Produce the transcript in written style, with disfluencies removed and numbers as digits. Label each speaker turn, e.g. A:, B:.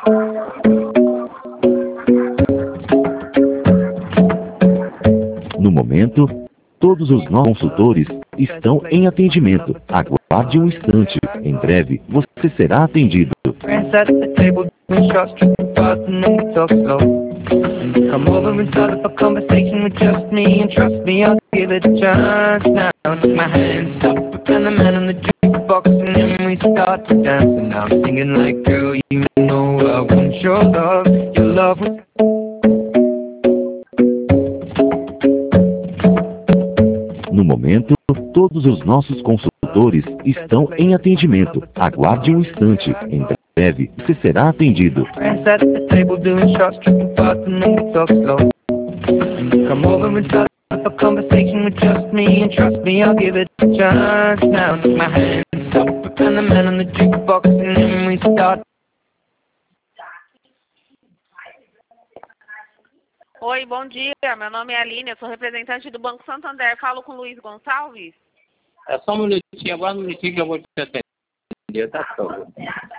A: No momento, todos os nossos consultores estão em atendimento. Aguarde um instante. Em breve, você será atendido. Come over and start up a conversation with just me, and trust me, I'll give it a chance. Now take my hands up, and the man on the jukebox, and then we start to dance. And I'm singing like, girl, you know I want your love, your love. No momento, todos os nossos consultores estão em atendimento. Aguarde um instante. Em breve, você será atendido. Come over and start up a conversation with just me, and trust me, I'll give it a chance. Now take my hands up, and the man on the jukebox, and then we start.
B: Oi, bom dia. Meu nome é Aline, eu sou representante do Banco Santander. Falo com o Luiz Gonçalves?
C: É só um minutinho, agora um minutinho que eu vou te atender, tá?